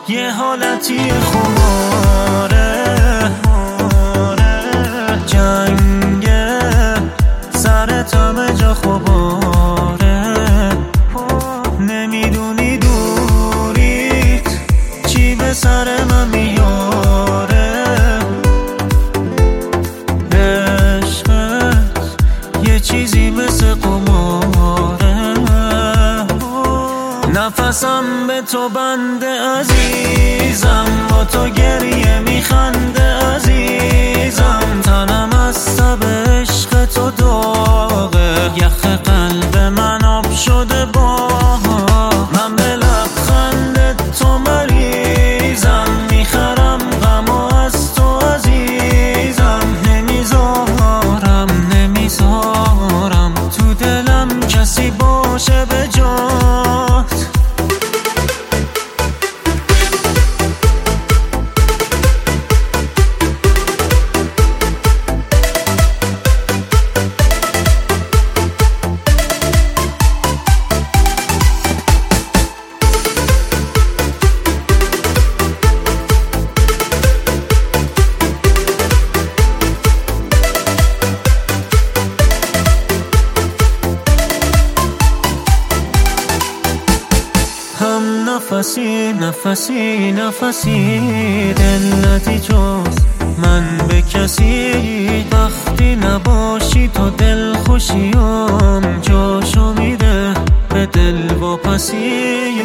یه حالتی خماره، جنگه سرت همه جا خباره، نمیدونی دوریت چی به سر من میاره، عشقت یه چیزی مثل قماره، نفسم به تو بنده عزیزم، با تو گریه میخنده عزیزم، تنم از تب عشق تو داغه، یخ قلب من آب شده باها، من به لبخند تو مریضم، میخرم غمو از تو عزیزم، نمیذارم تو دلم کسی باشه به جات. هم نفسی دل ندی جز من به کسی، وقتی نباشی تو دل خوشیم جاشو میده به دل واپسی،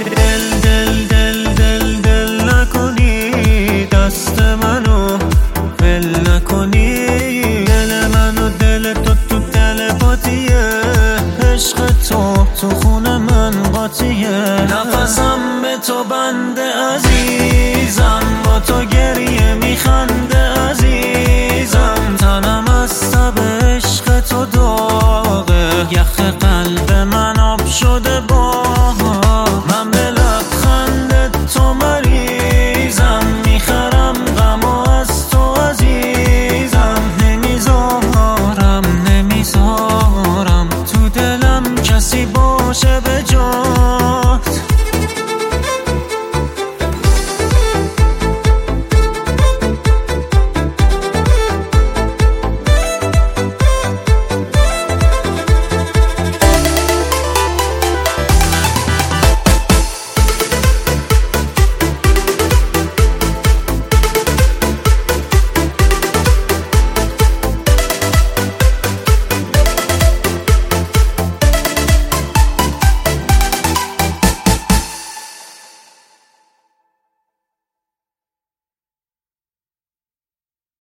دل نکنی دست منو ول نکنی، دل منو دل تو دل باتیه، عشق تو خون من قاطیه، نفسم به تو بنده عزیزم، با تو گریه میخنده عزیزم، تنم از تب عشق تو داغه، یخ قلب من آب شده باها، من به لبخند تو مریضم، میخرم غمو از تو عزیزم، نمیذارم تو دلم کسی باشه به جان.